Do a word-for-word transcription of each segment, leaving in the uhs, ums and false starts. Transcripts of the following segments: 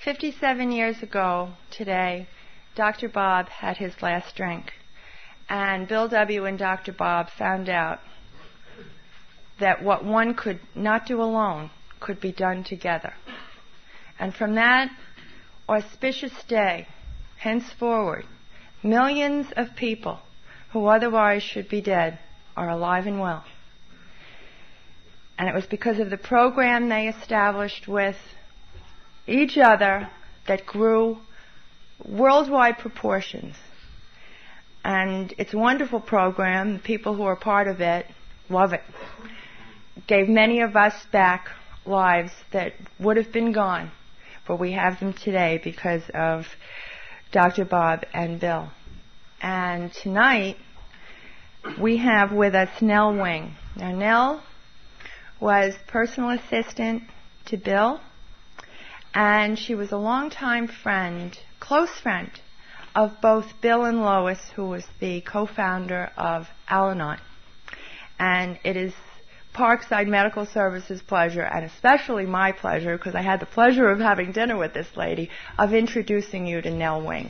fifty-seven years ago today, Doctor Bob had his last drink. And Bill W. and Doctor Bob found out that what one could not do alone could be done together. And from that auspicious day, henceforward, millions of people who otherwise should be dead are alive and well. And it was because of the program they established with each other that grew worldwide proportions. And it's a wonderful program. The people who are part of it love it. Gave many of us back lives that would have been gone, but we have them today because of Doctor Bob and Bill. And tonight, we have with us Nell Wing. Now, Nell was personal assistant to Bill, and she was a longtime friend, close friend, of both Bill and Lois, who was the co-founder of Al-Anon. And it is Parkside Medical Services' pleasure, and especially my pleasure, because I had the pleasure of having dinner with this lady, of introducing you to Nell Wing.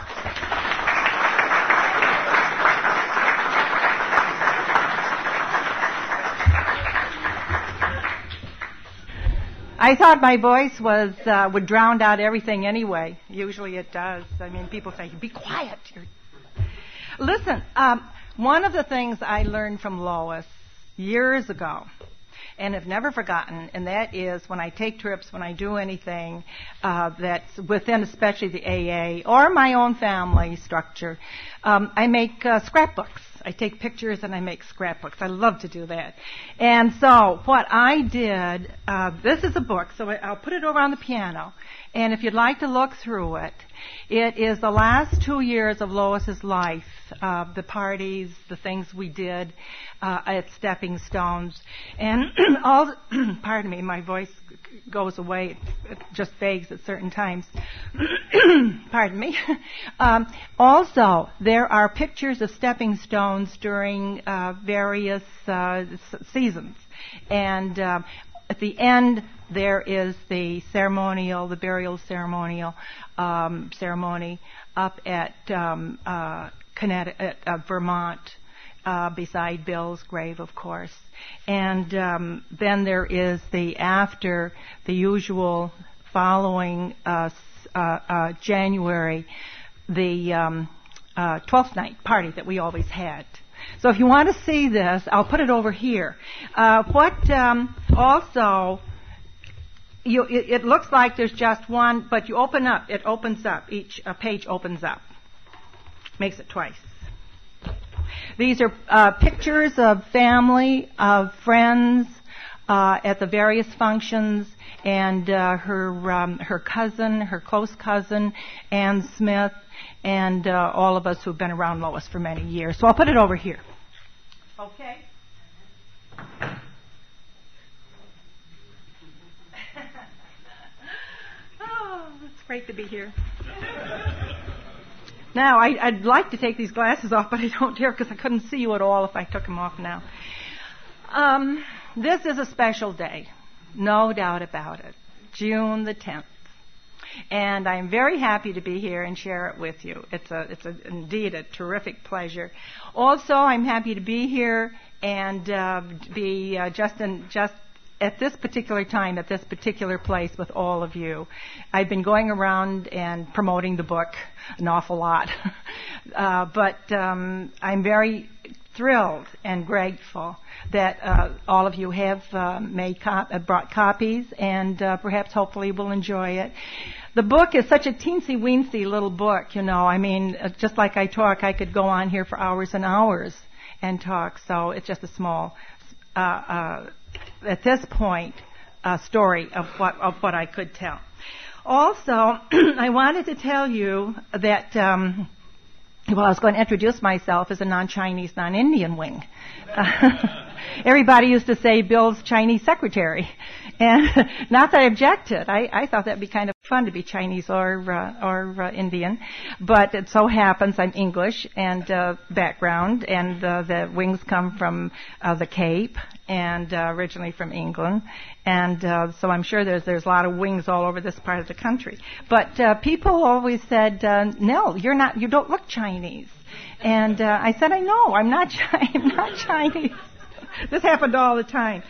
I thought my voice was uh, would drown out everything anyway. Usually it does. I mean, people say, be quiet. You're... Listen, um, one of the things I learned from Lois years ago, and have never forgotten, and that is when I take trips, when I do anything uh, that's within especially the A A or my own family structure, um, I make uh, scrapbooks. I take pictures and I make scrapbooks. I love to do that. And so what I did, uh, this is a book, so I'll put it over on the piano. And if you'd like to look through it, it is the last two years of Lois's life, uh, the parties, the things we did uh, at Stepping Stones. And all, pardon me, my voice goes away. It just begs at certain times. Pardon me. Um, also, there are pictures of Stepping Stones during uh, various uh, s- seasons. And uh, at the end, there is the ceremonial, the burial ceremonial um, ceremony up at um, uh, Connecticut, uh, Vermont, uh, beside Bill's grave, of course. And um, then there is the after the usual following uh, uh, uh, January, the um, uh, twelfth night party that we always had. So if you want to see this, I'll put it over here. Uh, what um, also, you, it, it looks like there's just one, but you open up, it opens up, each uh, page opens up. Makes it twice. These are uh, pictures of family, of friends uh, at the various functions, and uh, her um, her cousin, her close cousin, Ann Smith, and uh, all of us who've been around Lois for many years. So I'll put it over here. Okay. Oh, it's great to be here. Now, I, I'd like to take these glasses off, but I don't dare because I couldn't see you at all if I took them off now. Um, this is a special day, no doubt about it, June the tenth. And I'm very happy to be here and share it with you. It's a, it's a, indeed a terrific pleasure. Also, I'm happy to be here and uh, be uh, just in, just at this particular time, at this particular place with all of you. I've been going around and promoting the book an awful lot. uh, but um, I'm very thrilled and grateful that uh, all of you have uh, made cop- uh, brought copies and uh, perhaps hopefully will enjoy it. The book is such a teensy-weensy little book, you know. I mean, uh, just like I talk, I could go on here for hours and hours and talk. So it's just a small, uh, uh, at this point, uh, story of what of what I could tell. Also, I wanted to tell you that. Um, Well, I was going to introduce myself as a non-Chinese, non-Indian wing. Uh, Everybody used to say Bill's Chinese secretary. And not that I objected. I, I thought that'd be kind of fun to be Chinese or uh, or uh, Indian. But it so happens I'm English and uh, background, and uh, the wings come from uh, the Cape and uh, originally from England. And uh, so I'm sure there's there's a lot of wings all over this part of the country. But uh, people always said, uh, no, you're not. You don't look Chinese. And uh, I said, I know, I'm not. Chi- I'm not Chinese. This happened all the time.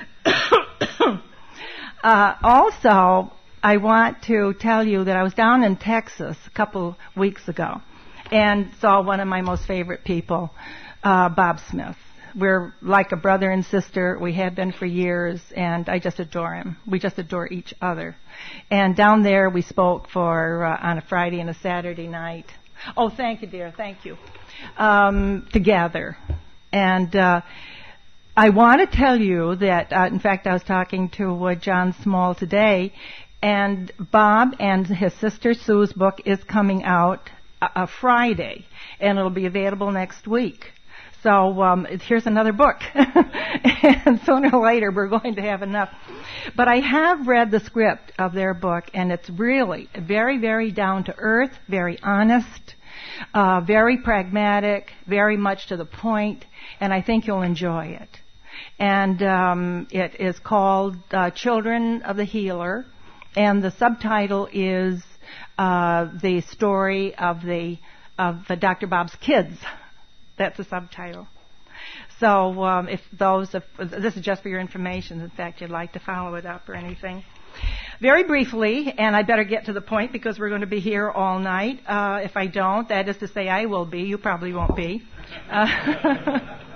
Uh, also, I want to tell you that I was down in Texas a couple weeks ago and saw one of my most favorite people, uh, Bob Smith. We're like a brother and sister. We have been for years, and I just adore him. We just adore each other. And down there, we spoke for uh, on a Friday and a Saturday night. Oh, thank you, dear. Thank you. Um, together. And uh I want to tell you that, uh, in fact, I was talking to uh, John Small today, and Bob and his sister Sue's book is coming out uh, uh, Friday, and it'll be available next week. So um, here's another book, and sooner or later we're going to have enough. But I have read the script of their book, and it's really very, very down to earth, very honest, uh, very pragmatic, very much to the point, and I think you'll enjoy it. And um, it is called uh, Children of the Healer, and the subtitle is uh, the story of the of the Doctor Bob's kids. That's the subtitle. So um, if those, if, this is just for your information. In fact, you'd like to follow it up or anything. Very briefly, and I better get to the point because we're going to be here all night. Uh, if I don't, that is to say I will be. You probably won't be. Uh,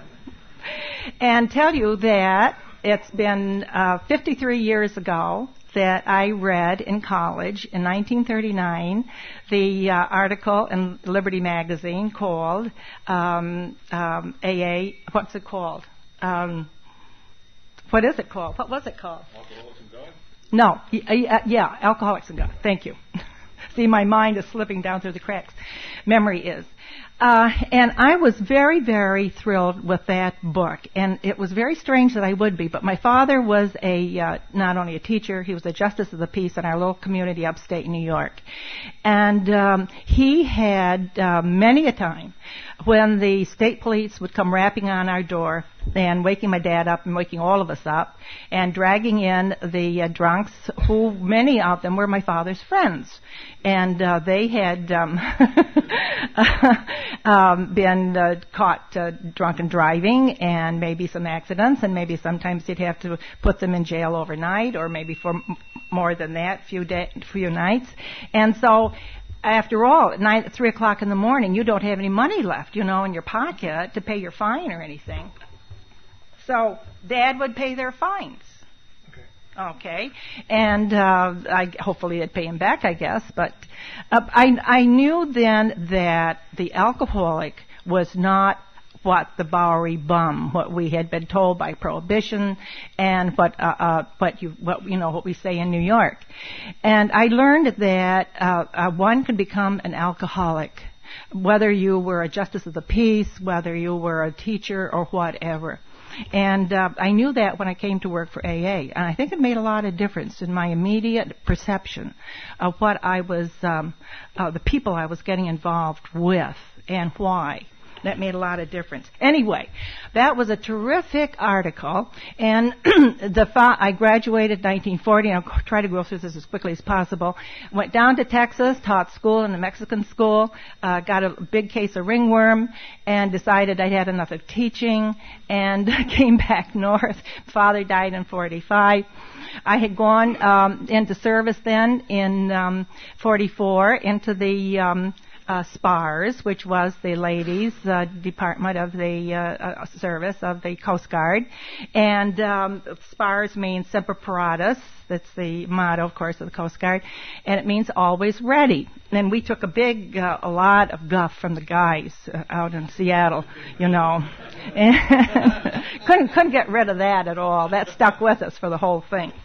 and tell you that it's been uh, fifty-three years ago that I read in college in nineteen thirty-nine the uh, article in Liberty Magazine called um, um, A A. What's it called? Um, what is it called? What was it called? Alcoholics and God? No. Uh, yeah, Alcoholics and God. Thank you. See, my mind is slipping down through the cracks. Memory is. Uh, and I was very, very thrilled with that book. And it was very strange that I would be. But my father was a uh, not only a teacher, he was a justice of the peace in our little community upstate New York. And um, he had uh, many a time when the state police would come rapping on our door and waking my dad up and waking all of us up and dragging in the uh, drunks, who many of them were my father's friends. And uh, they had um, um, been uh, caught uh, drunk and driving, and maybe some accidents, and maybe sometimes you'd have to put them in jail overnight, or maybe for m- more than that, few day, few nights. And so, after all, at nine, three o'clock in the morning, you don't have any money left, you know, in your pocket to pay your fine or anything. So Dad would pay their fines. Okay, and uh, I hopefully it'd pay him back, I guess. But uh, I I knew then that the alcoholic was not what the Bowery bum, what we had been told by Prohibition, and what uh, uh, what you what you know what we say in New York. And I learned that uh, uh, one could become an alcoholic, whether you were a justice of the peace, whether you were a teacher, or whatever. And uh, I knew that when I came to work for A A. And I think it made a lot of difference in my immediate perception of what I was, um, uh, the people I was getting involved with and why. That made a lot of difference. Anyway, that was a terrific article, and the fa- I graduated in nineteen forty, and I'll try to go through this as quickly as possible. Went down to Texas, taught school in a Mexican school, uh, got a big case of ringworm, and decided I'd had enough of teaching, and came back north. Father died in forty-five. I had gone um, into service then in um, forty-four into the um, Uh, SPARS, which was the ladies' uh, department of the uh, uh, service of the Coast Guard. And um, SPARS means Semper Paratus. That's the motto, of course, of the Coast Guard. And it means always ready. And we took a big, uh, a lot of guff from the guys uh, out in Seattle, you know. And couldn't, couldn't get rid of that at all. That stuck with us for the whole thing.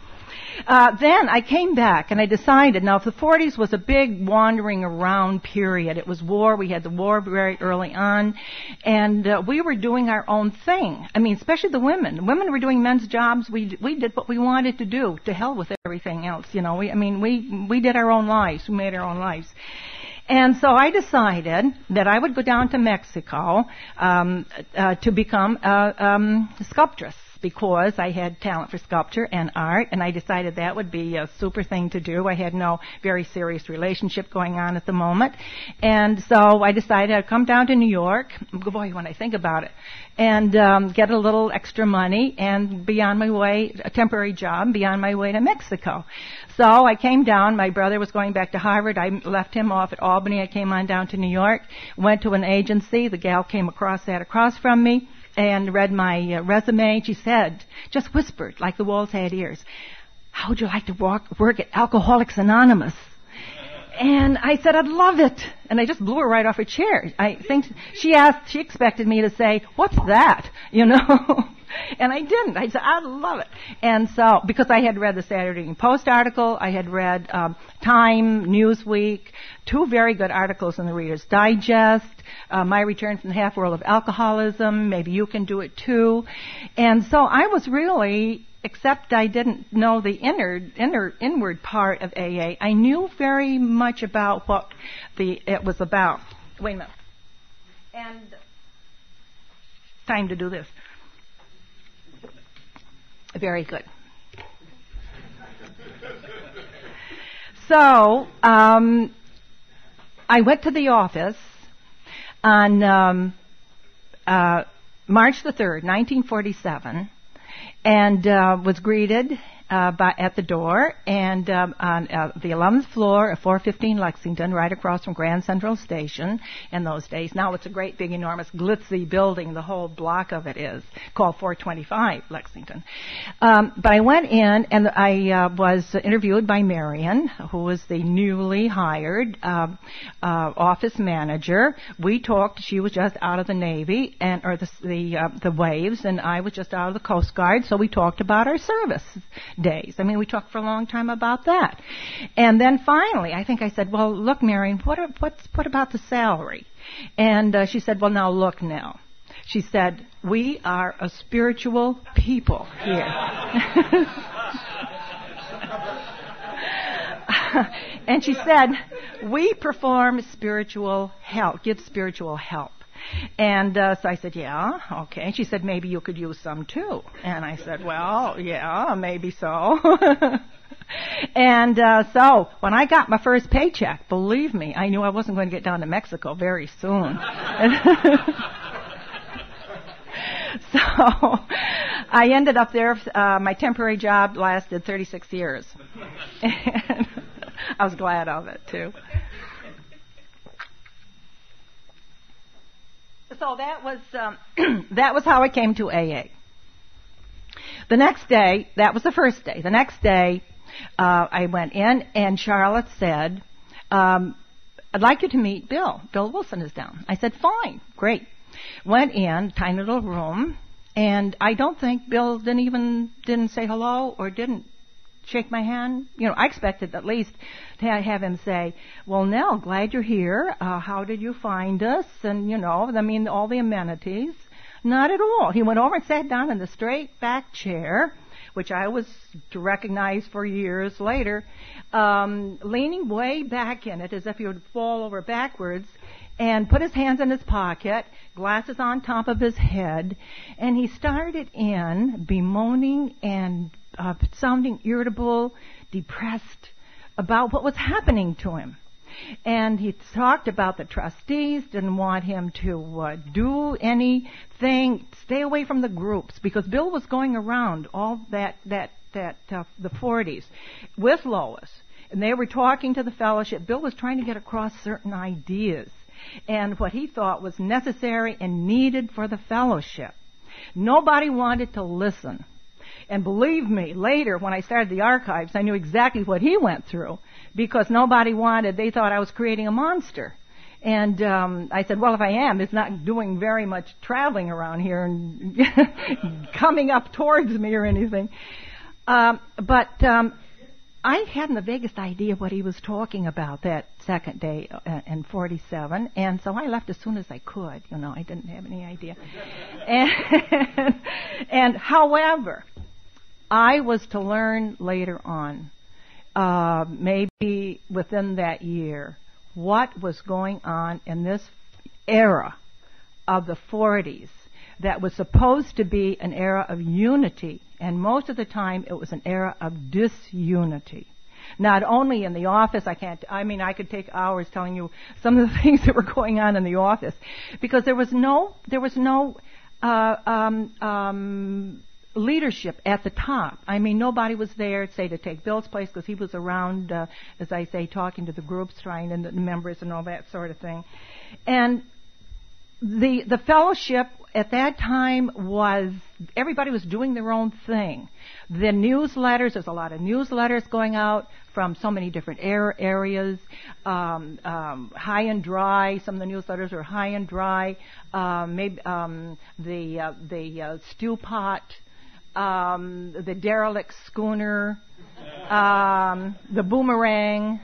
uh, then I came back and I decided, now if the forties was a big wandering around period, it was war, we had the war very early on, and uh, we were doing our own thing. I mean, especially the women. The women were doing men's jobs. We we did what we wanted to do. To hell with everything else, you know. We, I mean, we we did our own lives. We made our own lives. And so I decided that I would go down to Mexico um, uh, to become a um, sculptress, because I had talent for sculpture and art, and I decided that would be a super thing to do. I had no very serious relationship going on at the moment. And so I decided I'd come down to New York, boy, when I think about it, and um, get a little extra money and be on my way, a temporary job, be on my way to Mexico. So I came down. My brother was going back to Harvard. I left him off at Albany. I came on down to New York, went to an agency. The gal came across, sat across from me, and read my uh, resume. She said, just whispered, like the walls had ears, how would you like to walk, work at Alcoholics Anonymous? And I said, I'd love it. And I just blew her right off her chair. I think she asked, she expected me to say, what's that? You know? And I didn't. I said, I'd love it. And so, because I had read the Saturday Evening Post article, I had read um, Time, Newsweek, two very good articles in the Reader's Digest, uh, My Return from the Half World of Alcoholism, Maybe You Can Do It Too. And so I was really, except I didn't know the inner, inner, inward part of A A, I knew very much about what the it was about. Wait a minute. And time to do this. Very good. So, um, I went to the office on um, uh, March the third, nineteen forty-seven, and uh, was greeted uh, by, at the door, and um, on uh, the eleventh floor of four fifteen Lexington, right across from Grand Central Station in those days. Now it's a great, big, enormous, glitzy building. The whole block of it is called four twenty-five Lexington. Um, but I went in, and I uh, was interviewed by Marion, who was the newly hired uh, uh, office manager. We talked. She was just out of the Navy, and or the the, uh, the Waves, and I was just out of the Coast Guard. So we talked about our service days. I mean, we talked for a long time about that. And then finally, I think I said, well, look, Marion, what, are, what's, what about the salary? And uh, she said, well, now look now. She said, we are a spiritual people here. And she said, we perform spiritual help, give spiritual help. And uh, so I said, yeah, okay. And she said, maybe you could use some too. And I said, well, yeah, maybe so. And uh, so when I got my first paycheck, believe me, I knew I wasn't going to get down to Mexico very soon. So I ended up there. Uh, my temporary job lasted thirty-six years. And I was glad of it, too. So that was um, that was how I came to A A. The next day, that was the first day. The next day, uh, I went in, and Charlotte said, um, I'd like you to meet Bill. Bill Wilson is down. I said, fine, great. Went in, tiny little room, and I don't think Bill didn't even didn't say hello or didn't shake my hand. You know, I expected at least to have him say, well, Nell, glad you're here. Uh, how did you find us? And, you know, I mean, all the amenities. Not at all. He went over and sat down in the straight back chair, which I was to recognize for years later, um, leaning way back in it as if he would fall over backwards, and put his hands in his pocket, glasses on top of his head, and he started in bemoaning and uh, sounding irritable, depressed about what was happening to him. And he talked about the trustees, didn't want him to uh, do anything, stay away from the groups, because Bill was going around all that, that, that, uh, the forties with Lois, and they were talking to the fellowship. Bill was trying to get across certain ideas and what he thought was necessary and needed for the fellowship. Nobody wanted to listen. And believe me, later when I started the archives, I knew exactly what he went through, because nobody wanted, they thought I was creating a monster. And um, I said, well, if I am, it's not doing very much traveling around here and coming up towards me or anything. Um, but um, I hadn't the vaguest idea what he was talking about that second day uh, in forty-seven, and so I left as soon as I could. You know, I didn't have any idea. and, and however, I was to learn later on, uh, maybe within that year, what was going on in this era of the forties that was supposed to be an era of unity, and most of the time it was an era of disunity. Not only in the office, I can't, I mean, I could take hours telling you some of the things that were going on in the office, because there was no, there was no, uh, um, um, leadership at the top. I mean, nobody was there, say, to take Bill's place, because he was around, uh, as I say, talking to the groups, trying and the members and all that sort of thing. And the the fellowship at that time was, everybody was doing their own thing. The newsletters, there's a lot of newsletters going out from so many different air areas, um, um, high and dry. Some of the newsletters are high and dry. Um, maybe um, the uh, the uh, stew pot, um, the derelict schooner, um, the boomerang.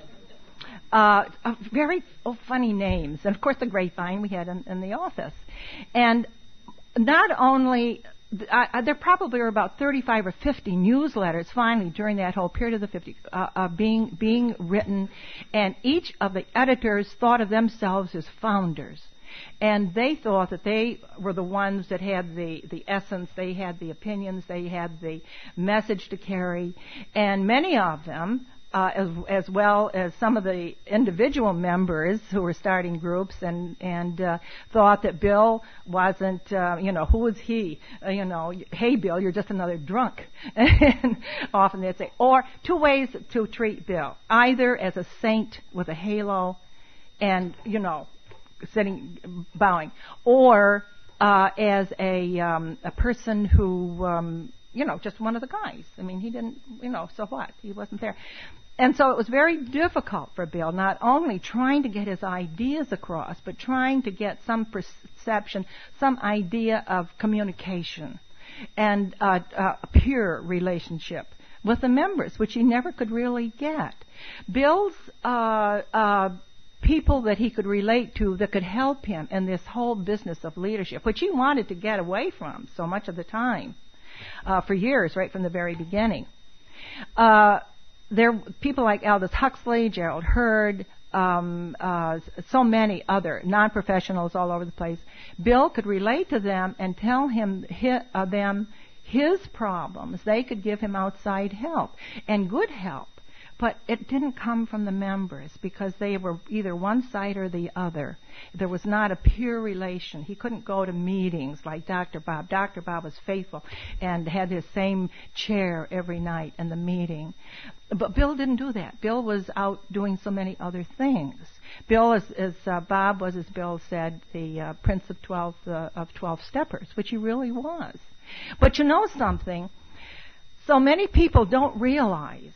Uh, uh, very oh, funny names. And, of course, the grapevine we had in, in the office. And not only, uh, there probably were about thirty-five or fifty newsletters finally during that whole period of the fifties uh, uh, being, being written. And each of the editors thought of themselves as founders. And they thought that they were the ones that had the, the essence, they had the opinions, they had the message to carry. And many of them, Uh, as, as well as some of the individual members who were starting groups and and uh, thought that Bill wasn't, uh, you know, who was he? Uh, you know, hey, Bill, you're just another drunk. And often they'd say, or two ways to treat Bill: either as a saint with a halo, and you know, sitting bowing, or uh, as a um, a person who, um, you know, just one of the guys. I mean, he didn't, you know, so what? He wasn't there. And so it was very difficult for Bill, not only trying to get his ideas across, but trying to get some perception, some idea of communication and uh, uh, a pure relationship with the members, which he never could really get. Bill's uh, uh, people that he could relate to that could help him in this whole business of leadership, which he wanted to get away from so much of the time, uh, for years, right from the very beginning. Uh, There are people like Aldous Huxley, Gerald Heard, um, uh, so many other non-professionals all over the place. Bill could relate to them and tell him his, uh, them his problems. They could give him outside help and good help. But it didn't come from the members because they were either one side or the other. There was not a pure relation. He couldn't go to meetings like Doctor Bob. Doctor Bob was faithful and had his same chair every night in the meeting. But Bill didn't do that. Bill was out doing so many other things. Bill, as, as uh, Bob was, as Bill said, the uh, Prince of Twelve uh, of Twelve Steppers, which he really was. But you know something? So many people don't realize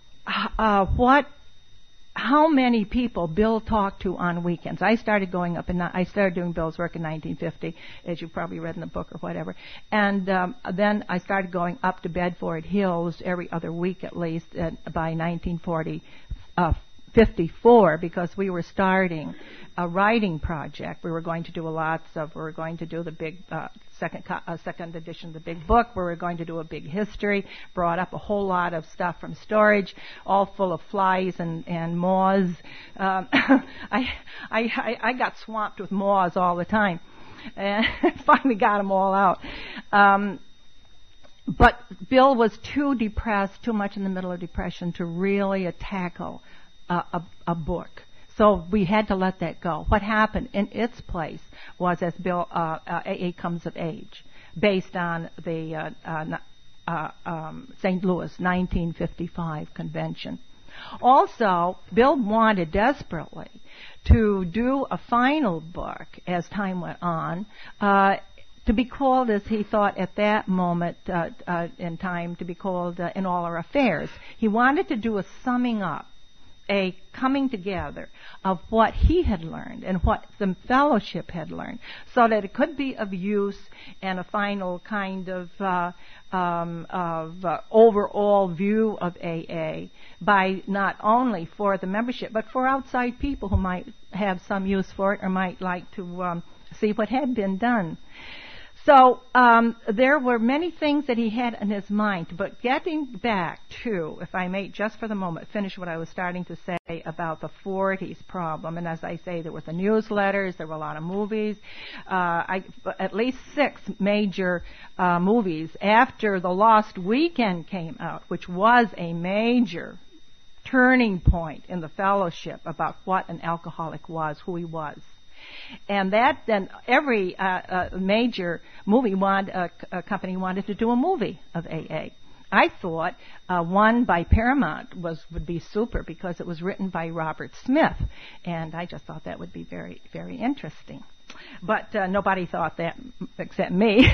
Uh, what, how many people Bill talked to on weekends. I started going up, and I started doing Bill's work in nineteen fifty, as you probably read in the book or whatever. And um, then I started going up to Bedford Hills every other week at least at, by nineteen forty, uh, fifty-four, because we were starting a writing project. We were going to do lots of, we were going to do the big uh, second co- uh, second edition of the big book. We were going to do a big history, brought up a whole lot of stuff from storage, all full of flies and, and moths. Um, I, I, I got swamped with moths all the time, and finally got them all out. Um, but Bill was too depressed, too much in the middle of depression to really tackle a, a, a book. So we had to let that go. What happened in its place was, as Bill, uh, uh, A A Comes of Age, based on the uh, uh, uh, um, Saint Louis nineteen fifty-five convention. Also, Bill wanted desperately to do a final book as time went on, uh, to be called, as he thought at that moment uh, uh, in time, to be called uh, In All Our Affairs. He wanted to do a summing up a coming together of what he had learned and what the fellowship had learned, so that it could be of use and a final kind of uh, um, of uh, overall view of A A by not only for the membership but for outside people who might have some use for it or might like to um, see what had been done. So um, there were many things that he had in his mind, but getting back to, if I may just for the moment finish what I was starting to say about the forties problem, and as I say, there were the newsletters, there were a lot of movies, uh, I, at least six major uh, movies after The Lost Weekend came out, which was a major turning point in the fellowship about what an alcoholic was, who he was. And that then every uh, uh, major movie want, uh, uh, company wanted to do a movie of A A. I thought uh, one by Paramount was would be super because it was written by Robert Smith, and I just thought that would be very, very interesting. But uh, nobody thought that except me.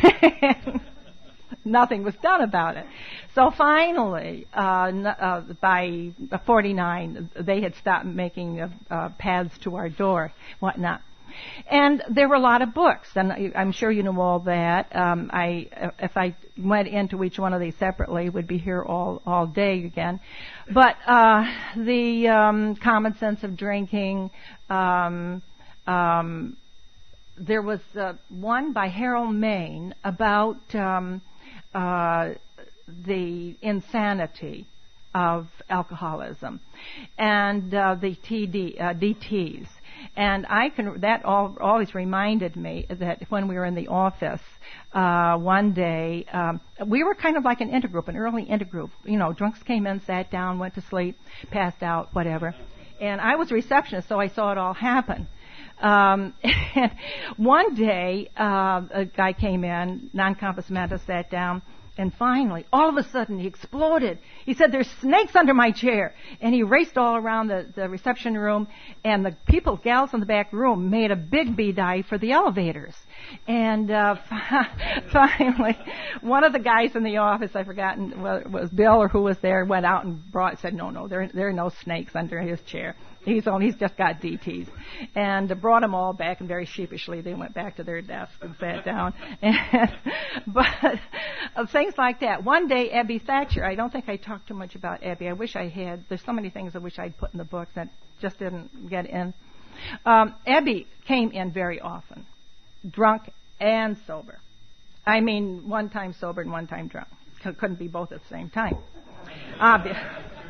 Nothing was done about it. So finally, uh, n- uh, by forty-nine, they had stopped making uh, uh, paths to our door, whatnot. And there were a lot of books, and I'm sure you know all that. Um, I, if I went into each one of these separately, would be here all all day again. But uh, the um, Common Sense of Drinking. Um, um, there was uh, one by Harold Mayne about um, uh, the insanity of alcoholism and uh, the T D, uh, D Ts. And I can, that all, always reminded me that when we were in the office, uh, one day, um, we were kind of like an intergroup, an early intergroup. You know, drunks came in, sat down, went to sleep, passed out, whatever. And I was a receptionist, so I saw it all happen. Um, and one day, uh, a guy came in, non-compos mentis, sat down, and finally, all of a sudden, he exploded. He said, "There's snakes under my chair." And he raced all around the, the reception room, and the people, gals in the back room, made a big beeline for the elevators. And uh, finally, one of the guys in the office, I've forgotten whether it was Bill or who was there, went out and brought, said, "No, no, there, there are no snakes under his chair. He's only, he's just got D Ts." And uh, brought them all back, and very sheepishly they went back to their desks and sat down. And, but uh, things like that. One day, Abby Thatcher, I don't think I talked too much about Abby. I wish I had. There's so many things I wish I'd put in the book that just didn't get in. Um, Abby came in very often, drunk and sober. I mean, one time sober and one time drunk. C- couldn't be both at the same time. Obviously.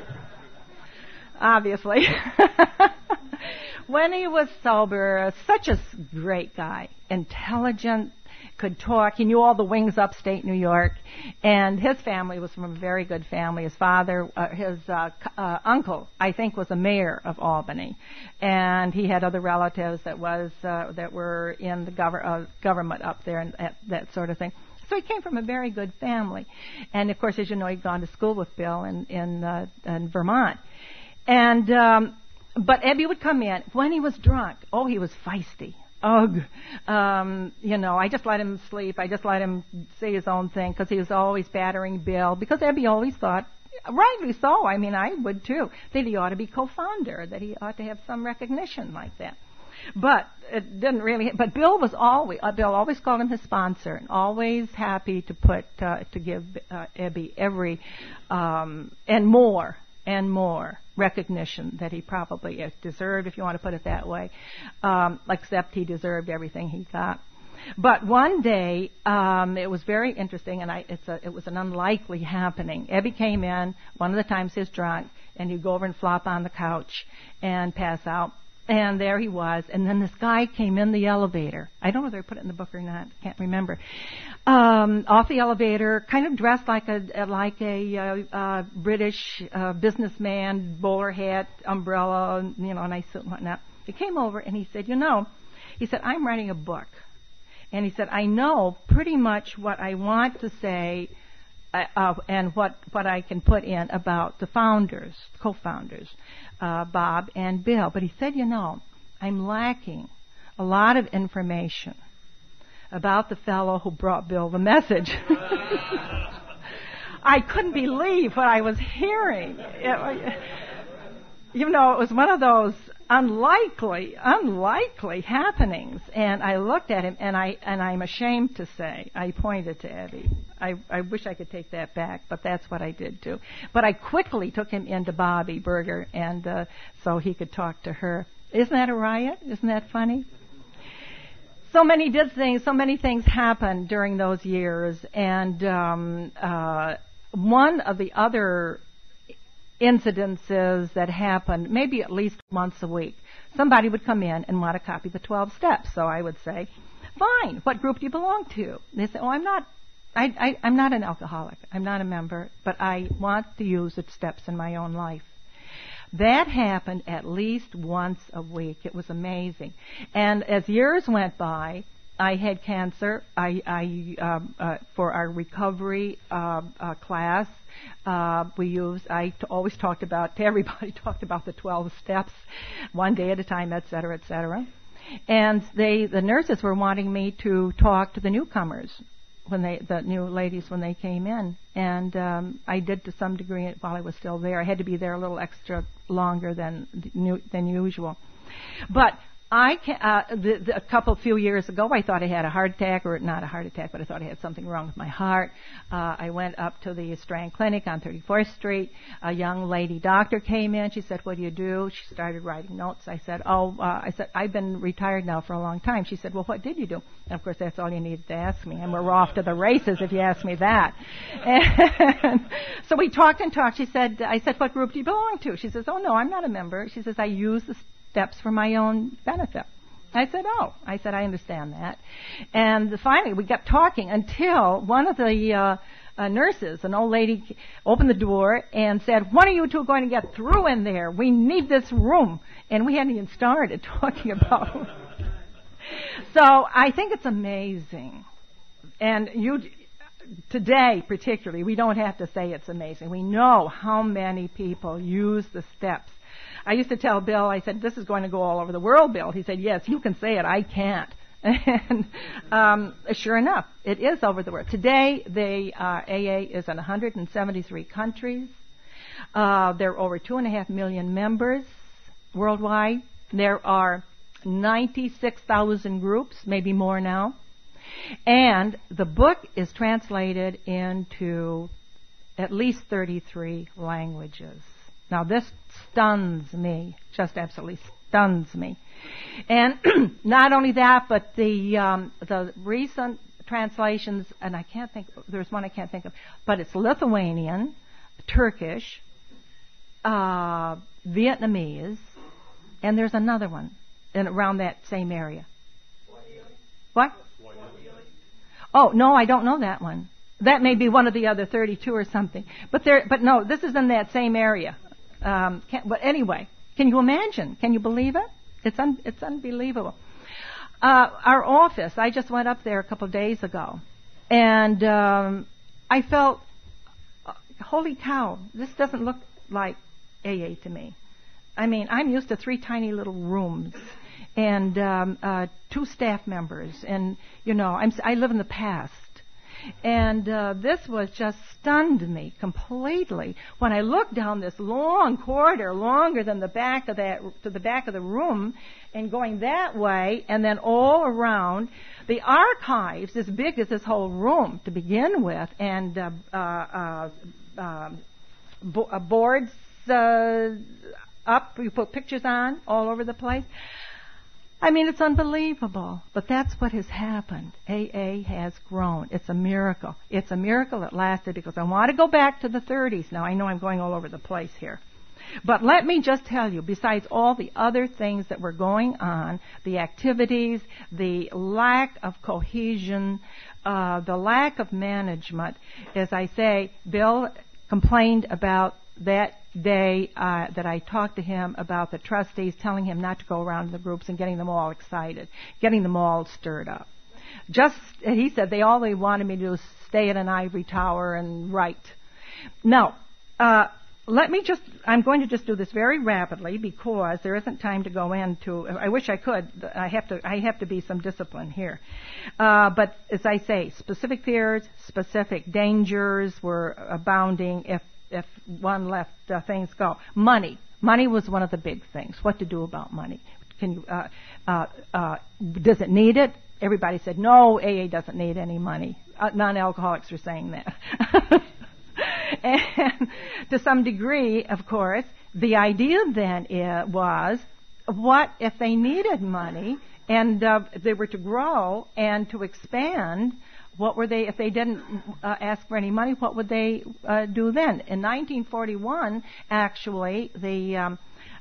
Obviously. When he was sober, such a great guy, intelligent, could talk. He knew all the wings upstate New York, and his family was from a very good family. His father, uh, his uh, uh, uncle, I think, was the mayor of Albany, and he had other relatives that was uh, that were in the gov- uh, government up there and that, that sort of thing. So he came from a very good family, and of course, as you know, he'd gone to school with Bill in in, uh, in Vermont. And, um, but Ebby would come in when he was drunk. Oh, he was feisty. Ugh. Um, you know, I just let him sleep. I just let him say his own thing because he was always battering Bill. Because Ebby always thought, rightly so, I mean, I would too, that he ought to be co-founder, that he ought to have some recognition like that. But it didn't really, but Bill was always, uh, Bill always called him his sponsor and always happy to put, uh, to give uh, Ebby every, um, and more. and more recognition that he probably deserved, if you want to put it that way, um, except he deserved everything he got. But one day, um, it was very interesting, and I, it's a, it was an unlikely happening. Ebby came in, one of the times he was drunk, and he'd go over and flop on the couch and pass out. And there he was, and then this guy came in the elevator. I don't know if they put it in the book or not. Can't remember. Um, off the elevator, kind of dressed like a like a uh, uh, British uh, businessman, bowler hat, umbrella, you know, nice suit and whatnot. He came over and he said, "You know," he said, "I'm writing a book," and he said, "I know pretty much what I want to say." Uh, uh, and what, what I can put in about the founders, co-founders, uh, Bob and Bill. But he said, "You know, I'm lacking a lot of information about the fellow who brought Bill the message." I couldn't believe what I was hearing. It, you know, it was one of those unlikely, unlikely happenings. And I looked at him, and I and I'm ashamed to say, I pointed to Evie. I, I wish I could take that back, but that's what I did too. But I quickly took him into Bobby Berger, and uh, so he could talk to her. Isn't that a riot? Isn't that funny? So many did things. So many things happened during those years, and um, uh, one of the other incidences that happened, maybe at least once a week, somebody would come in and want to copy the twelve steps. So I would say, "Fine. What group do you belong to?" They say, "Oh, I'm not. I, I, I'm not an alcoholic. I'm not a member, but I want to use the steps in my own life." That happened at least once a week. It was amazing. And as years went by, I had cancer. I, I uh, uh, for our recovery uh, uh, class, uh, we used. I t- always talked about to everybody talked about the twelve steps, one day at a time, et cetera, et cetera. And they, the nurses, were wanting me to talk to the newcomers, when they, the new ladies, when they came in, and um, I did to some degree while I was still there. I had to be there a little extra longer than than usual, but I can, uh, the, the, a couple few years ago, I thought I had a heart attack, or not a heart attack, but I thought I had something wrong with my heart. Uh, I went up to the Strand Clinic on thirty-fourth Street. A young lady doctor came in. She said, "What do you do?" She started writing notes. I said, "Oh, uh, I said I've been retired now for a long time." She said, "Well, what did you do?" And of course, that's all you needed to ask me, and we're off to the races if you ask me that. And so we talked and talked. She said, "I said, what group do you belong to?" She says, "Oh no, I'm not a member." She says, "I use the steps for my own benefit." I said, "Oh." I said, "I understand that." And finally, we got talking until one of the uh, uh, nurses, an old lady, opened the door and said, "When are you two going to get through in there? We need this room." And we hadn't even started talking about. So I think it's amazing. And you, today particularly, we don't have to say it's amazing. We know how many people use the steps. I used to tell Bill, I said, "This is going to go all over the world, Bill." He said, "Yes, you can say it, I can't." And um, sure enough, it is over the world. Today, the uh, A A is in one hundred seventy-three countries. Uh, there are over two and a half million members worldwide. There are ninety-six thousand groups, maybe more now. And the book is translated into at least thirty-three languages. Now, this stuns me, just absolutely stuns me. And not only that, but the um, the recent translations, and I can't think, there's one I can't think of, but it's Lithuanian, Turkish, uh, Vietnamese, and there's another one in around that same area. What? Oh, no, I don't know that one. That may be one of the other thirty-two or something. But there, but no, this is in that same area. Um, can't, but anyway, can you imagine? Can you believe it? It's un, it's unbelievable. Uh, our office, I just went up there a couple of days ago, and um, I felt, uh, holy cow, this doesn't look like A A to me. I mean, I'm used to three tiny little rooms and um, uh, two staff members, and you know, I'm, I live in the past. And uh, this was just stunned me completely when I looked down this long corridor, longer than the back of that, to the back of the room, and going that way, and then all around. The archives as big as this whole room to begin with, and uh, uh, uh, um, bo- uh, boards uh, up. You put pictures on all over the place. I mean, it's unbelievable, but that's what has happened. A A has grown. It's a miracle. It's a miracle it lasted, because I want to go back to the thirties. Now, I know I'm going all over the place here. But let me just tell you, besides all the other things that were going on, the activities, the lack of cohesion, uh, the lack of management, as I say, Bill complained about that day uh, that I talked to him about the trustees telling him not to go around to the groups and getting them all excited, getting them all stirred up. Just, he said, they all they wanted me to do was stay in an ivory tower and write. Now, uh, let me just, I'm going to just do this very rapidly because there isn't time to go into, I wish I could, I have to, I have to be some discipline here. Uh, but as I say, specific fears, specific dangers were abounding if If one left uh, things go. Money. Money was one of the big things. What to do about money? Can you, uh, uh, uh, does it need it? Everybody said, no, A A doesn't need any money. Uh, non-alcoholics were saying that. And to some degree, of course, the idea then is, was, what if they needed money and uh, they were to grow and to expand? What were they, if they didn't uh, ask for any money, what would they uh, do then? In nineteen forty-one, actually, the um,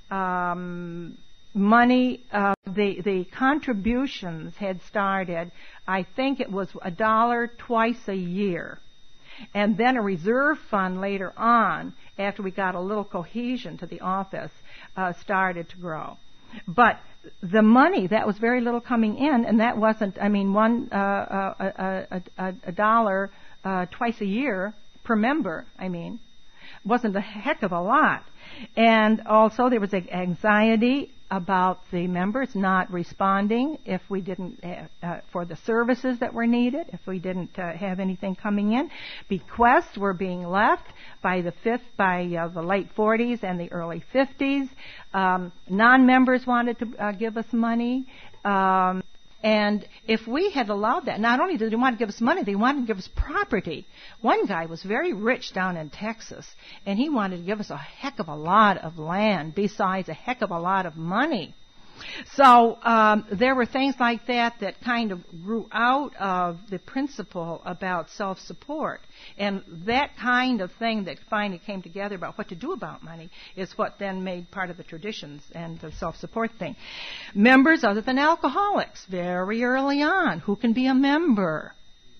um, money, uh, the the contributions had started, I think it was a dollar twice a year. And then a reserve fund later on, after we got a little cohesion to the office, uh, started to grow. But the money, that was very little coming in, and that wasn't, I mean, one, uh, a, a, a, a dollar uh, twice a year per member, I mean, wasn't a heck of a lot. And also there was anxiety about the members not responding if we didn't, uh, uh, for the services that were needed, if we didn't uh, have anything coming in. Bequests were being left by the fifth, by uh, the late forties and the early fifties. Um, non-members wanted to uh, give us money. Um, And if we had allowed that, not only did they want to give us money, they wanted to give us property. One guy was very rich down in Texas, and he wanted to give us a heck of a lot of land besides a heck of a lot of money. So um, there were things like that that kind of grew out of the principle about self-support. And that kind of thing that finally came together about what to do about money is what then made part of the traditions and the self-support thing. Members other than alcoholics, very early on, who can be a member?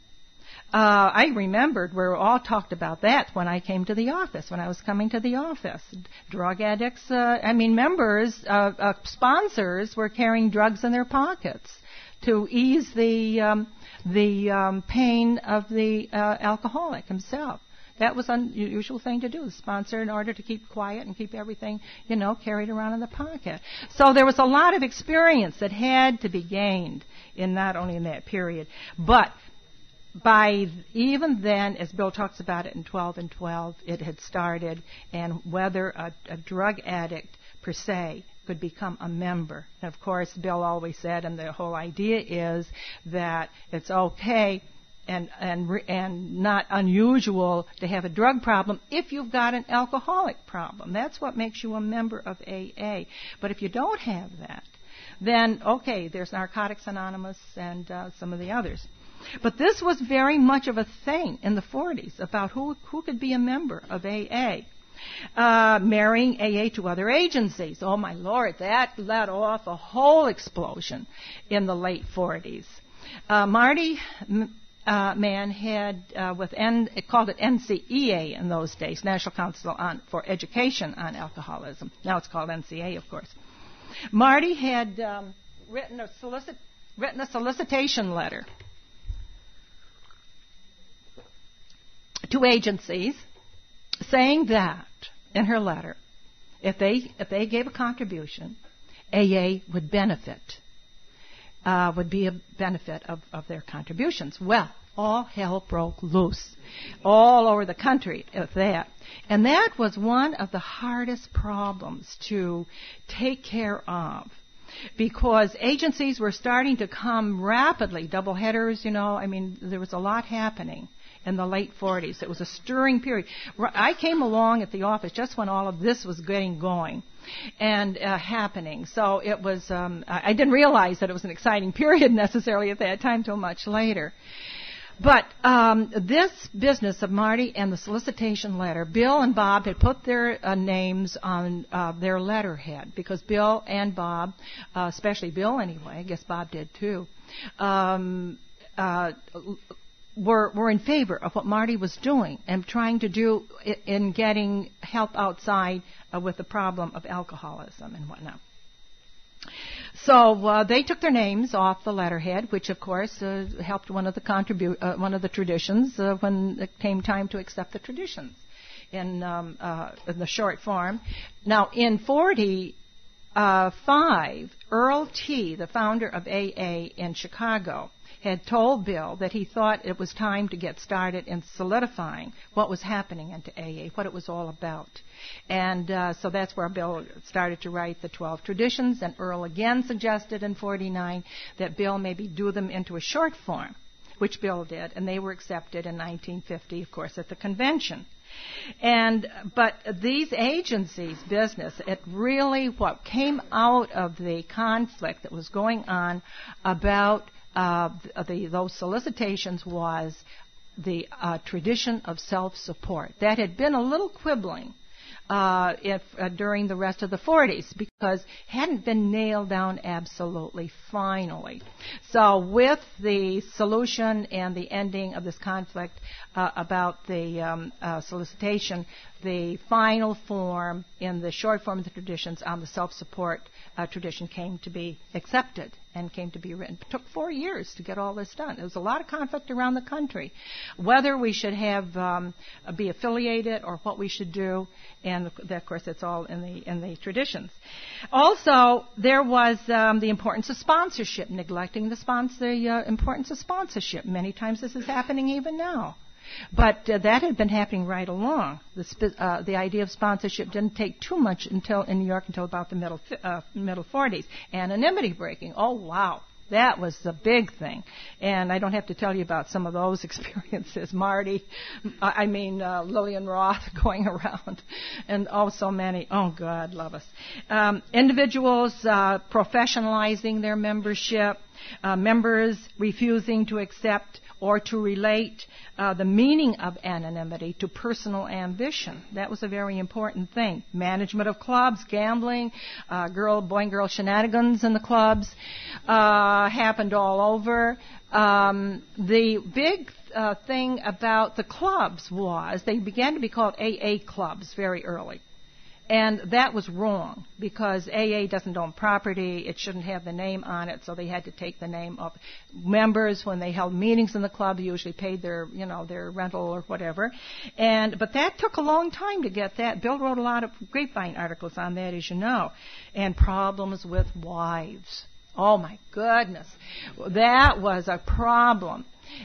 Uh, I remembered we all talked about that when I came to the office, when I was coming to the office. Drug addicts, uh, I mean members, uh, uh, sponsors were carrying drugs in their pockets to ease the um, the um, pain of the uh, alcoholic himself. That was an unusual thing to do, sponsor in order to keep quiet and keep everything, you know, carried around in the pocket. So there was a lot of experience that had to be gained in not only in that period, but by even then, as Bill talks about it in twelve and twelve, it had started, and whether a, a drug addict per se could become a member. And of course, Bill always said, and the whole idea is that it's okay and and and not unusual to have a drug problem if you've got an alcoholic problem. That's what makes you a member of A A. But if you don't have that, then okay, there's Narcotics Anonymous and uh, some of the others. But this was very much of a thing in the forties about who who could be a member of A A. Uh, marrying A A to other agencies. Oh, my Lord, that let off a whole explosion in the late forties. Uh, Marty uh, Mann had, uh, with N, it called it N C E A in those days, National Council on, for Education on Alcoholism. Now it's called N C A, of course. Marty had um, written, a solicit, written a solicitation letter to agencies saying that, in her letter, if they if they gave a contribution, A A would benefit, uh, would be a benefit of, of their contributions. Well, all hell broke loose all over the country with that. And that was one of the hardest problems to take care of, because agencies were starting to come rapidly, double headers, you know, I mean, there was a lot happening in the late forties. It was a stirring period. I came along at the office just when all of this was getting going and uh, happening. So it was, um, I didn't realize that it was an exciting period necessarily at that time till much later. But um, this business of Marty and the solicitation letter, Bill and Bob had put their uh, names on uh, their letterhead, because Bill and Bob, uh, especially Bill anyway, I guess Bob did too, um, uh, Were, were in favor of what Marty was doing and trying to do in getting help outside uh, with the problem of alcoholism and whatnot. So uh, they took their names off the letterhead, which of course uh, helped one of the contribu- uh, one of the traditions uh, when it came time to accept the traditions in, um, uh, in the short form. Now in forty, uh, five, Earl T., the founder of A A in Chicago, had told Bill that he thought it was time to get started in solidifying what was happening into A A, what it was all about. And uh, so that's where Bill started to write the twelve traditions, and Earl again suggested in forty-nine that Bill maybe do them into a short form, which Bill did, and they were accepted in nineteen fifty, of course, at the convention. And but these agencies' business, it really, what came out of the conflict that was going on about uh, the, those solicitations was the uh, tradition of self-support. That had been a little quibbling Uh, if, uh, during the rest of the forties, because hadn't been nailed down absolutely finally. So with the solution and the ending of this conflict uh, about the um, uh, solicitation, the final form in the short form of the traditions on the self-support uh, tradition came to be accepted and came to be written. It took four years to get all this done. There was a lot of conflict around the country, whether we should have um, be affiliated or what we should do, and of course it's all in the in the traditions. Also, there was um, the importance of sponsorship, neglecting the sponsor, the uh, importance of sponsorship. Many times this is happening even now. But uh, that had been happening right along. The, sp- uh, the idea of sponsorship didn't take too much until in New York until about the middle fi- uh, middle forties. Anonymity breaking. Oh wow, that was the big thing. And I don't have to tell you about some of those experiences. Marty, I mean uh, Lillian Roth going around, and oh so many. Oh God, love us. Um, individuals uh, professionalizing their membership. Uh, members refusing to accept or to relate uh, the meaning of anonymity to personal ambition. That was a very important thing. Management of clubs, gambling, uh, girl, boy and girl shenanigans in the clubs uh, happened all over. Um, the big uh, thing about the clubs was they began to be called A A clubs very early. And that was wrong, because A A doesn't own property. It shouldn't have the name on it, so they had to take the name of members. When they held meetings in the club, they usually paid their, you know, their rental or whatever. And but that took a long time to get that. Bill wrote a lot of grapevine articles on that, as you know. And problems with wives. Oh, my goodness. That was a problem.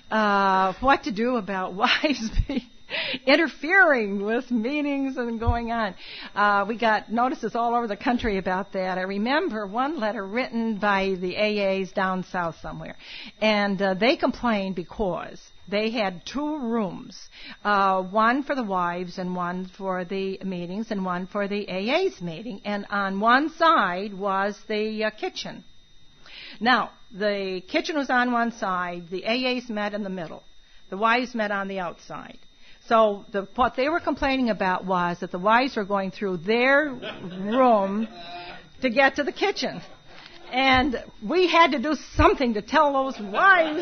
Uh, what to do about wives being interfering with meetings and going on. Uh, we got notices all over the country about that. I remember one letter written by the A As down south somewhere, and uh, they complained because they had two rooms, uh, one for the wives and one for the meetings and one for the A A's meeting, and on one side was the uh, kitchen. Now, the kitchen was on one side, the A As met in the middle, the wives met on the outside. So the, what they were complaining about was that the wives were going through their room to get to the kitchen. And we had to do something to tell those wives.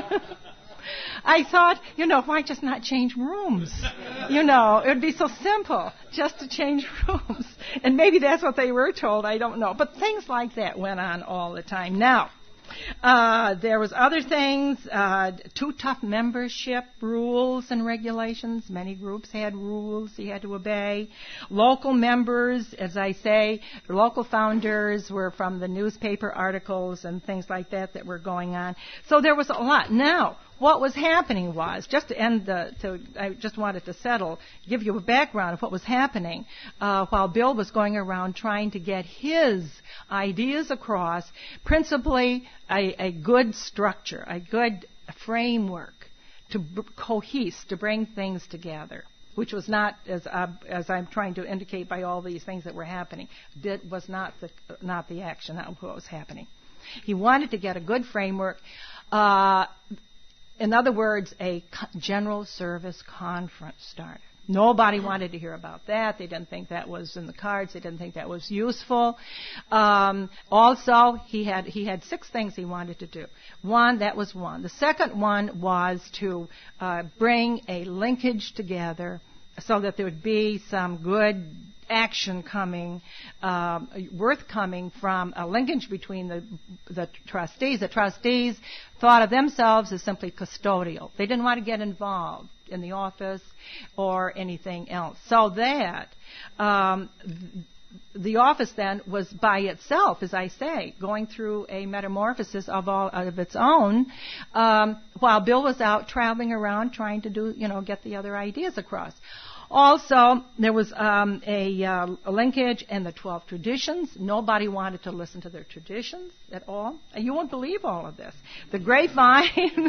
I thought, you know, why just not change rooms? You know, it would be so simple just to change rooms. And maybe that's what they were told, I don't know. But things like that went on all the time. Now, Uh, there was other things, uh, too tough membership rules and regulations. Many groups had rules you had to obey. Local members, as I say, local founders were from the newspaper articles and things like that that were going on. So there was a lot. Now, what was happening was, just to end the, to, I just wanted to settle, give you a background of what was happening uh, while Bill was going around trying to get his ideas across, principally a, a good structure, a good framework to b- cohese, to bring things together, which was not, as uh, as I'm trying to indicate by all these things that were happening, did, was not the not the action, not what was happening. He wanted to get a good framework. Uh, In other words, a general service conference started. Nobody wanted to hear about that. They didn't think that was in the cards. They didn't think that was useful. Um, also, he had he had six things he wanted to do. One, that was one. The second one was to uh, bring a linkage together so that there would be some good action coming, um, worth coming from a linkage between the the trustees. The trustees thought of themselves as simply custodial. They didn't want to get involved in the office or anything else. So that um, the office then was by itself, as I say, going through a metamorphosis of all of its own, um, while Bill was out traveling around trying to do, you know, get the other ideas across. Also, there was um, a, uh, a linkage in the twelve traditions. Nobody wanted to listen to their traditions at all. And you won't believe all of this. The grapevine.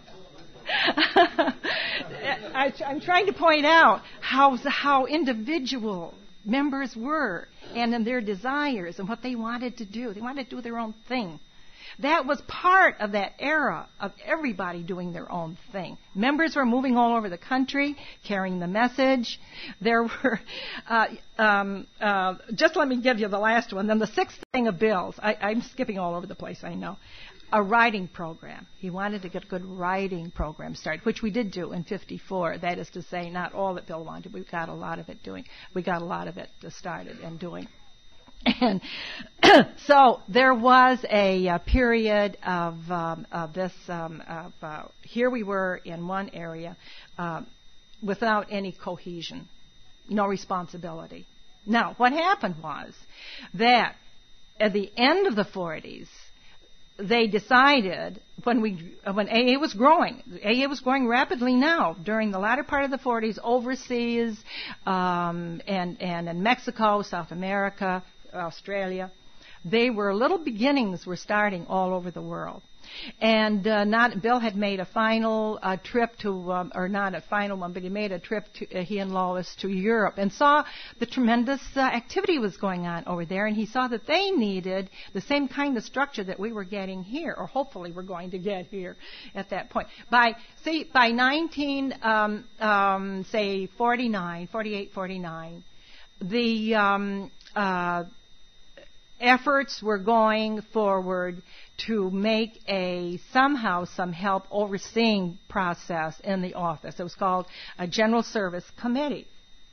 I, I'm trying to point out how how individual members were and in their desires and what they wanted to do. They wanted to do their own thing. That was part of that era of everybody doing their own thing. Members were moving all over the country, carrying the message. There were, uh, um, uh, just let me give you the last one. Then the sixth thing of Bill's, I, I'm skipping all over the place, I know. A writing program. He wanted to get a good writing program started, which we did do in fifty-four. That is to say, not all that Bill wanted. We got a lot of it doing. We got a lot of it started and doing. And so there was a, a period of, um, of this, um, of, uh, here we were in one area uh, without any cohesion, no responsibility. Now, what happened was that at the end of the forties, they decided when we when A A was growing, A A was growing rapidly now during the latter part of the forties overseas um, and and in Mexico, South America, Australia. They were little beginnings were starting all over the world. And uh, not Bill had made a final uh, trip to, um, or not a final one, but he made a trip to uh, he and Lois to Europe and saw the tremendous uh, activity was going on over there. And he saw that they needed the same kind of structure that we were getting here, or hopefully we're going to get here at that point. By see by nineteen um, um, say forty-nine, forty-eight, forty-nine, the um, uh, efforts were going forward to make a somehow some help overseeing process in the office. It was called a General Service Committee.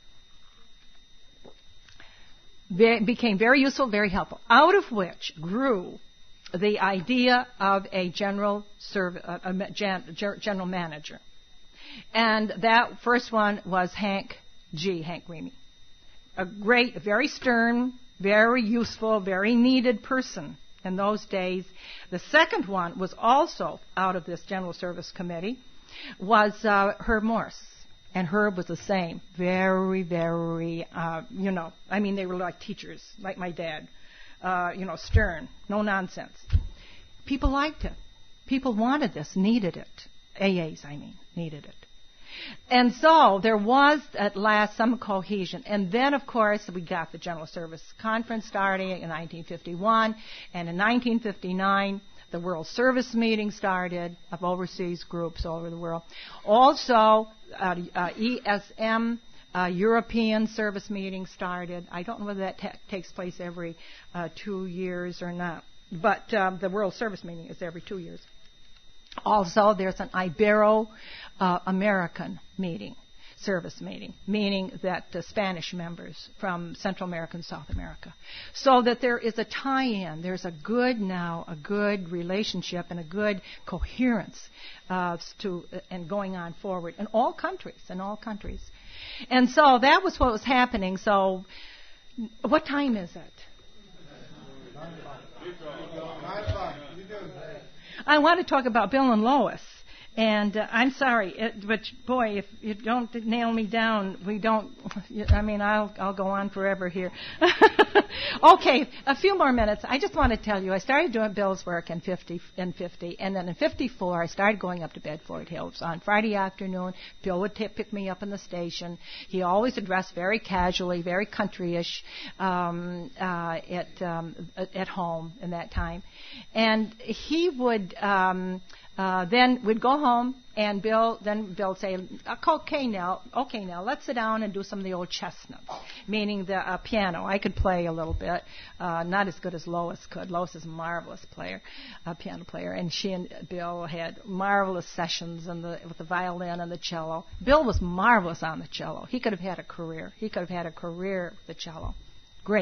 It became very useful, very helpful, out of which grew the idea of a general serv- uh, a gen- general manager. And that first one was Hank G. Hank Greamy. A great, very stern, very useful, very needed person in those days. The second one was also out of this General Service Committee, was uh, Herb Morse. And Herb was the same. Very, very, uh, you know, I mean, they were like teachers, like my dad. Uh, you know, stern, no nonsense. People liked it. People wanted this, needed it. A As, I mean, needed it. And so there was at last some cohesion. And then, of course, we got the General Service Conference starting in nineteen fifty-one. And in nineteen fifty-nine, the World Service Meeting started of overseas groups all over the world. Also, uh, uh, E S M, uh, European Service Meeting started. I don't know whether that ta- takes place every uh, two years or not. But um, the World Service Meeting is every two years. Also, there's an Ibero-American uh, meeting, service meeting, meaning that the Spanish members from Central America and South America. So that there is a tie-in. There's a good now, a good relationship and a good coherence uh, to uh, and going on forward in all countries, in all countries. And so that was what was happening. So what time is it? I want to talk about Bill and Lois. And uh, I'm sorry, it, but boy, if you don't nail me down, we don't, I mean, I'll I'll go on forever here. Okay, a few more minutes. I just want to tell you, I started doing Bill's work in fifty, in fifty, and then in fifty-four, I started going up to Bedford Hills. On Friday afternoon, Bill would t- pick me up in the station. He always addressed very casually, very country-ish um, uh, at, um, at home in that time. And he would... Um, Uh, then we'd go home, and Bill, then Bill'd say, okay, now, okay, now, let's sit down and do some of the old chestnuts, meaning the uh, piano. I could play a little bit, uh, not as good as Lois could. Lois is a marvelous player, a piano player, and she and Bill had marvelous sessions in the, with the violin and the cello. Bill was marvelous on the cello. He could have had a career. He could have had a career with the cello. Great.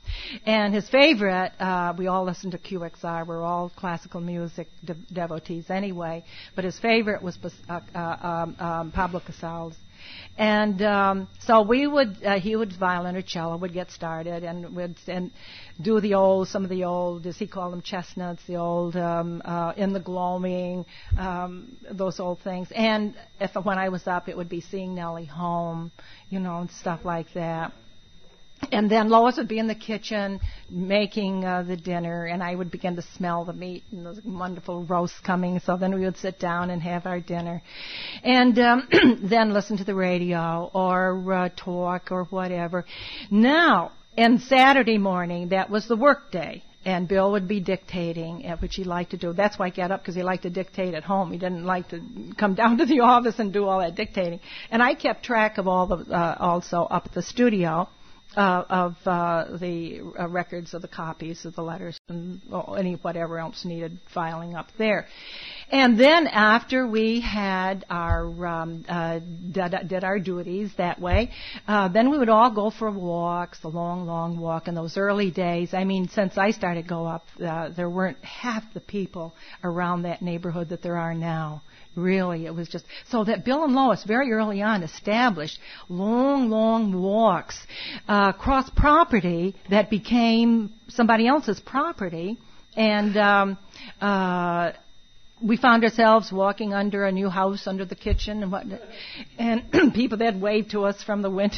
And his favorite, uh, we all listened to Q X R. We're all classical music de- devotees anyway. But his favorite was uh, uh, um, um, Pablo Casals. And um, so we would, uh, he would violin or cello would get started and would and do the old, some of the old, as he called them, chestnuts, the old um, uh, In the Gloaming, um, those old things. And if when I was up, it would be Seeing Nellie Home, you know, and stuff like that. And then Lois would be in the kitchen making uh, the dinner, and I would begin to smell the meat and those wonderful roasts coming. So then we would sit down and have our dinner, and um, then listen to the radio or uh, talk or whatever. Now, and Saturday morning, that was the work day. And Bill would be dictating, which he liked to do. That's why he got up, because he liked to dictate at home. He didn't like to come down to the office and do all that dictating. And I kept track of all the, uh, also up at the studio. Uh, of uh, the uh, records of the copies of the letters and well, any whatever else needed filing up there. And then after we had our um, uh, did, did our duties that way, uh, then we would all go for walks, the long, long walk in those early days. I mean, since I started to go up, uh, there weren't half the people around that neighborhood that there are now. Really, it was just so that Bill and Lois very early on established long, long walks uh, across property that became somebody else's property, and um, uh, we found ourselves walking under a new house under the kitchen and what, and people that waved to us from the windows,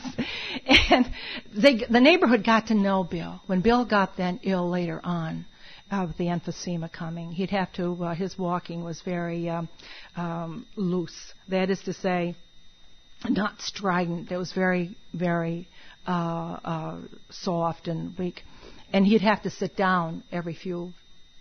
and they, the neighborhood got to know Bill when Bill got then ill later on. Of the emphysema coming. He'd have to, uh, his walking was very um, um, loose. That is to say, not strident. It was very, very uh, uh, soft and weak. And he'd have to sit down every few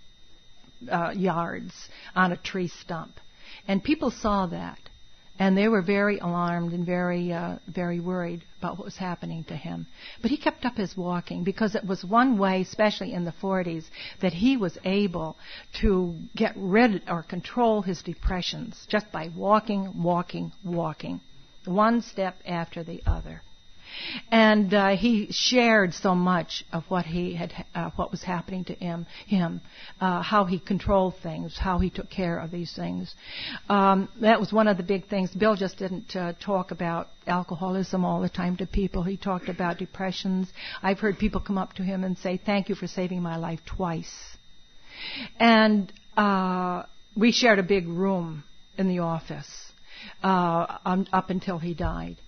uh, yards on a tree stump. And people saw that. And they were very alarmed and very, uh, very worried about what was happening to him. But he kept up his walking because it was one way, especially in the forties, that he was able to get rid or control his depressions just by walking, walking, walking, one step after the other. And uh, he shared so much of what he had, uh, what was happening to him, him, uh, how he controlled things, how he took care of these things. Um, that was one of the big things. Bill just didn't uh, talk about alcoholism all the time to people. He talked about depressions. I've heard people come up to him and say, "Thank you for saving my life twice." And uh, we shared a big room in the office uh, um, up until he died.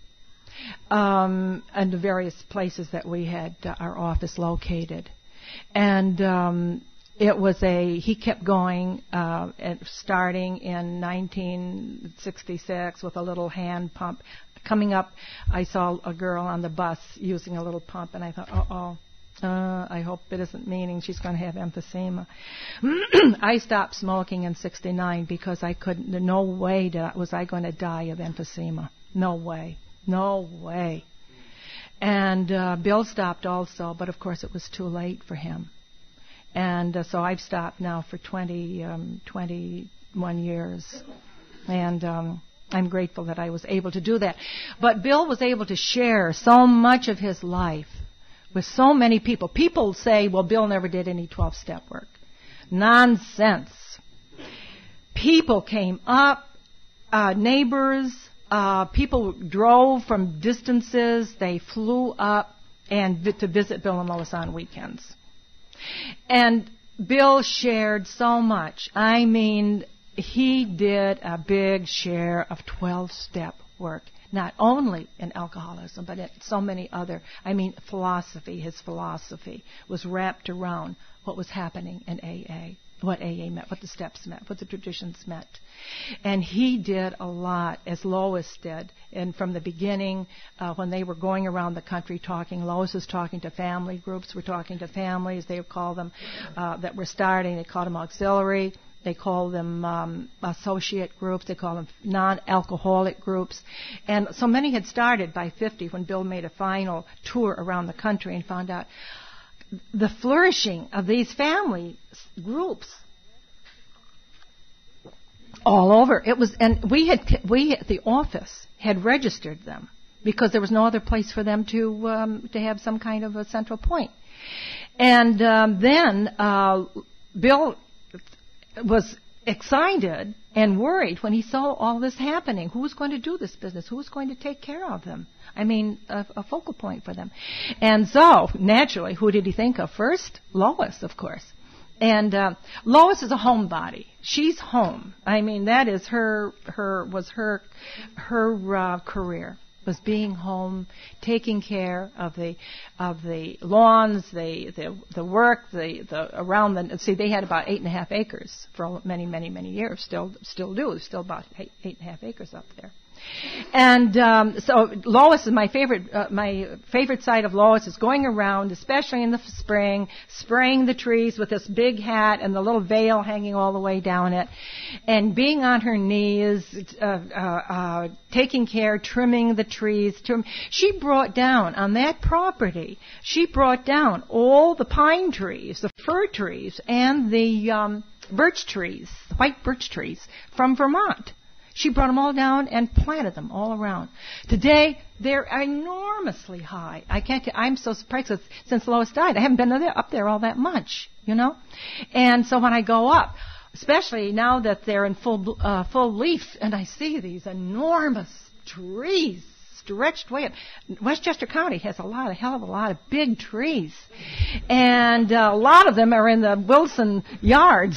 Um, and the various places that we had uh, our office located. And um, it was a, he kept going, uh, at, starting in nineteen sixty-six with a little hand pump. Coming up, I saw a girl on the bus using a little pump, and I thought, uh-oh. Uh, I hope it isn't meaning she's going to have emphysema. I stopped smoking in sixty-nine because I couldn't, no way did, was I going to die of emphysema. No way. No way. And uh, Bill stopped also, but of course it was too late for him. And uh, so I've stopped now for twenty, um, twenty-one years. And um, I'm grateful that I was able to do that. But Bill was able to share so much of his life with so many people. People say, well, Bill never did any twelve-step work. Nonsense. People came up, uh, neighbors, Uh, people drove from distances. They flew up and vi- to visit Bill and Lois on weekends. And Bill shared so much. I mean, he did a big share of twelve-step work, not only in alcoholism, but in so many other, I mean, philosophy. His philosophy was wrapped around what was happening in A A. What A A meant, what the steps meant, what the traditions meant. And he did a lot, as Lois did. And from the beginning, uh, when they were going around the country talking, Lois was talking to family groups, were talking to families, they would call them, uh, that were starting, they called them auxiliary, they called them um, associate groups, they called them non-alcoholic groups. And so many had started by fifty when Bill made a final tour around the country and found out the flourishing of these family groups all over. It was, and we had, we at the office had registered them because there was no other place for them to um, to have some kind of a central point. And um, then uh, Bill was excited and worried when he saw all this happening. Who was going to do this business? Who was going to take care of them? I mean, a, a focal point for them. And so, naturally, who did he think of first? Lois, of course. And uh, Lois is a homebody. She's home. I mean, that is her. Her was her her uh, career. Was being home, taking care of the of the lawns, the the, the work, the, the around the. See, they had about eight and a half acres for many, many, many years. Still, still do. Still about eight, eight and a half acres up there. And um, so Lois is my favorite. Uh, my favorite side of Lois is going around, especially in the spring, spraying the trees with this big hat and the little veil hanging all the way down it, and being on her knees, uh, uh, uh, taking care, trimming the trees. Trim. She brought down on that property. She brought down all the pine trees, the fir trees, and the um, birch trees, white birch trees from Vermont. She brought them all down and planted them all around. Today, they're enormously high. I can't. I'm so surprised that since Lois died, I haven't been up there all that much, you know. And so when I go up, especially now that they're in full uh, full leaf, and I see these enormous trees stretched way up. Westchester County has a lot, a hell of a lot of big trees, and uh, a lot of them are in the Wilson yards.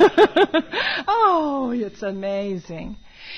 Oh, it's amazing.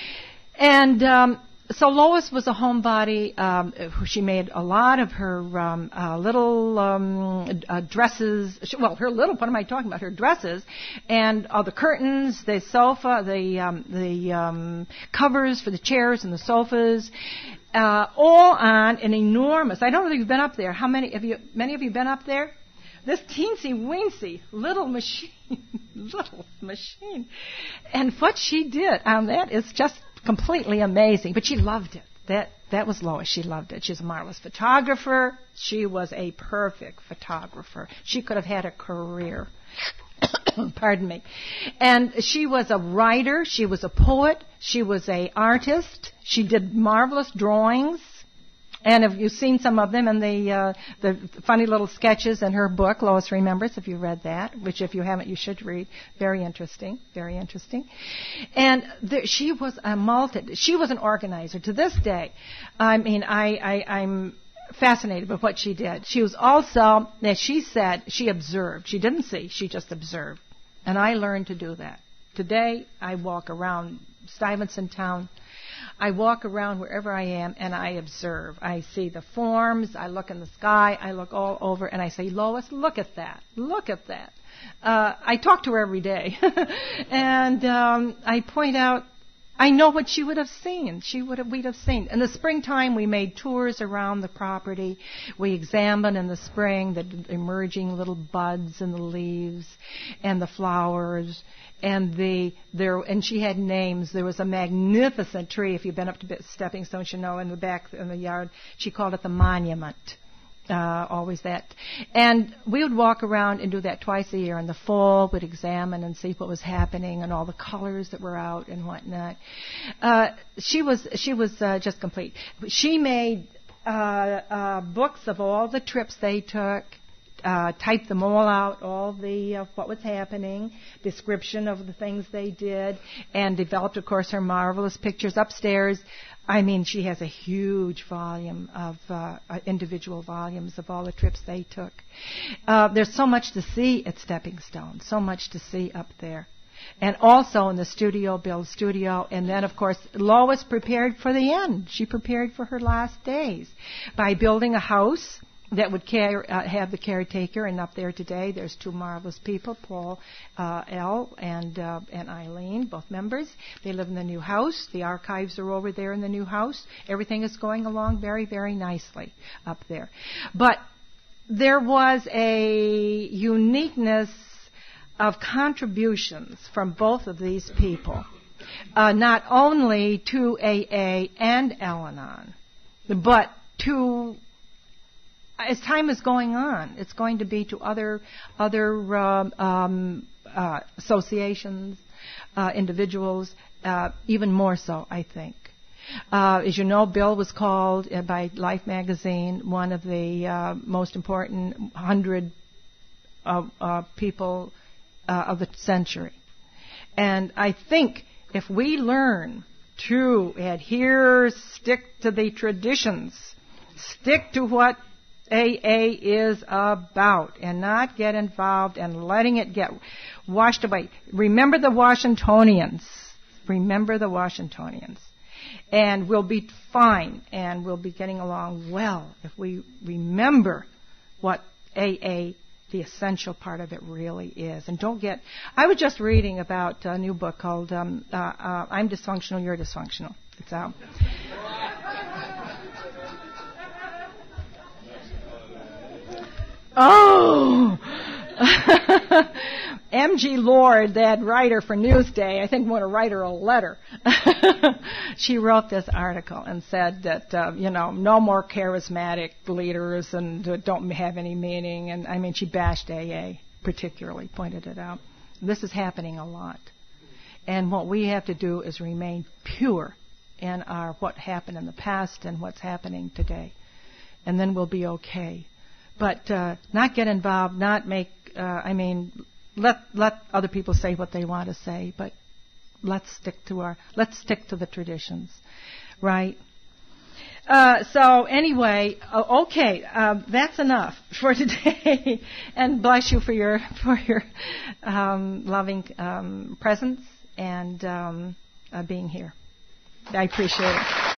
And um, so Lois was a homebody. Um, she made a lot of her um, uh, little um, uh, dresses. She, well, her little. What am I talking about? Her dresses and all the curtains, the sofa, the um, the um, covers for the chairs and the sofas, uh, all on an enormous. I don't know if you've been up there. How many have you? Many of you been up there? This teensy weensy little machine, little machine, and what she did on that is just completely amazing. But she loved it. That that was Lois. She loved it. She's a marvelous photographer. She was a perfect photographer. She could have had a career. Pardon me. And she was a writer. She was a poet. She was a artist. She did marvelous drawings. And if you've seen some of them in the uh, the funny little sketches in her book, Lois Remembers, if you read that, which if you haven't, you should read. Very interesting, very interesting. And the, she was a multi. She was an organizer to this day. I mean, I, I I'm fascinated with what she did. She was also, as she said, she observed. She didn't see. She just observed. And I learned to do that. Today, I walk around Stuyvesant Town. I walk around wherever I am, and I observe. I see the forms. I look in the sky. I look all over, and I say, Lois, look at that. Look at that. Uh, I talk to her every day, and um, I point out, I know what she would have seen. She would have, we'd have seen. In the springtime, we made tours around the property. We examined in the spring the emerging little buds and the leaves and the flowers. And the there and she had names. There was a magnificent tree. If you've been up to Stepping Stones, you know, in the back in the yard. She called it the monument. Uh, always that. And we would walk around and do that twice a year. In the fall, we'd examine and see what was happening and all the colors that were out and whatnot. Uh, she was she was uh, just complete. She made uh, uh, books of all the trips they took. Uh, typed them all out, all the uh, what was happening, description of the things they did, and developed, of course, her marvelous pictures upstairs. I mean, she has a huge volume of uh, uh, individual volumes of all the trips they took. Uh, there's so much to see at Stepping Stone, so much to see up there. And also in the studio, Bill's studio. And then, of course, Lois prepared for the end. She prepared for her last days by building a house that would care, uh, have the caretaker. And up there today, there's two marvelous people, Paul uh, L. and uh, and Eileen, both members. They live in the new house. The archives are over there in the new house. Everything is going along very, very nicely up there. But there was a uniqueness of contributions from both of these people, uh, not only to A A and Al-Anon, but to, as time is going on, it's going to be to other other um, um, uh, associations, uh, individuals, uh, even more so, I think. Uh, as you know, Bill was called uh, by Life magazine one of the uh, most important hundred uh, uh, people uh, of the century. And I think if we learn to adhere, stick to the traditions, stick to what A A is about, and not get involved and letting it get washed away. Remember the Washingtonians. Remember the Washingtonians. And we'll be fine, and we'll be getting along well if we remember what A A, the essential part of it, really is. And don't get... I was just reading about a new book called um, uh, uh, I'm Dysfunctional, You're Dysfunctional. It's out. Oh! M G Lord, that writer for Newsday, I think I'm going to write her a letter. She wrote this article and said that, uh, you know, no more charismatic leaders and uh, don't have any meaning. And, I mean, she bashed A A, particularly, pointed it out. This is happening a lot. And what we have to do is remain pure in our what happened in the past and what's happening today. And then we'll be okay. But uh, not get involved, not make, uh, I mean, let let other people say what they want to say, but let's stick to our, let's stick to the traditions, right? Uh, so anyway, uh, okay, uh, that's enough for today, and bless you for your for your um, loving um, presence and um, uh, being here. I appreciate it.